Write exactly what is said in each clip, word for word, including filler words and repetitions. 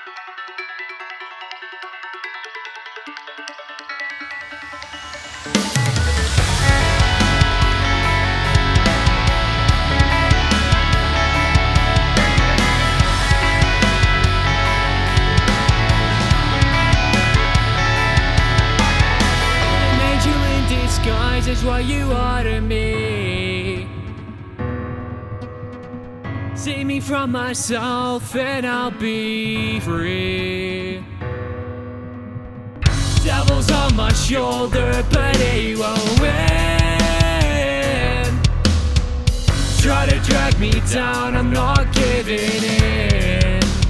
Is what you are to me. Save me from myself and I'll be free. Devil's on my shoulder, but he won't win. Try to drag me down, I'm not giving in.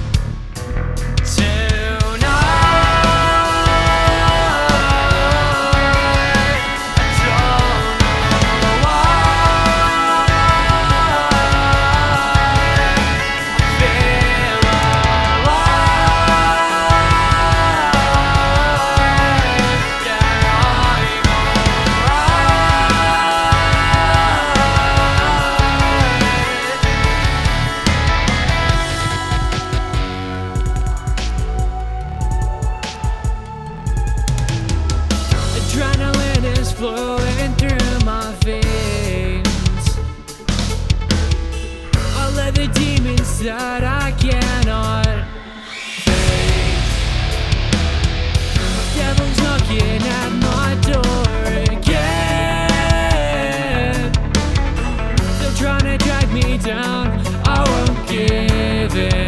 Adrenaline is flowing through my veins. All of the demons that I cannot face. Devil's knocking at my door again. Still trying to drag me down, I won't give in.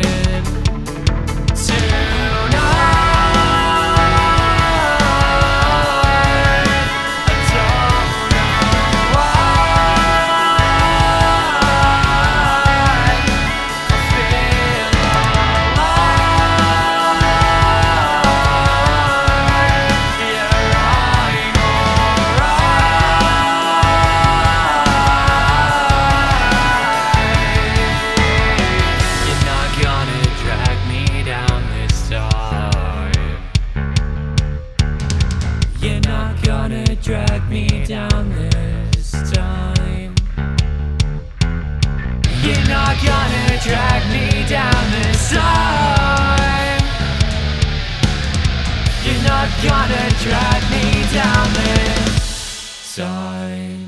You're not gonna drag me down this time. You're not gonna drag me down this time. You're not gonna drag me down this time.